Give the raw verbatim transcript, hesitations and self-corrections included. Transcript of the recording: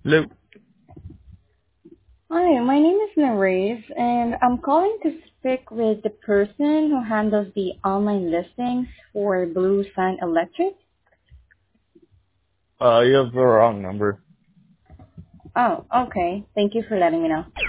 Hello. Hi, my name is Nareez, and I'm calling to speak with the person who handles the online listings for Blue Sun Electric. Uh, you have the wrong number. Oh, okay. Thank you for letting me know.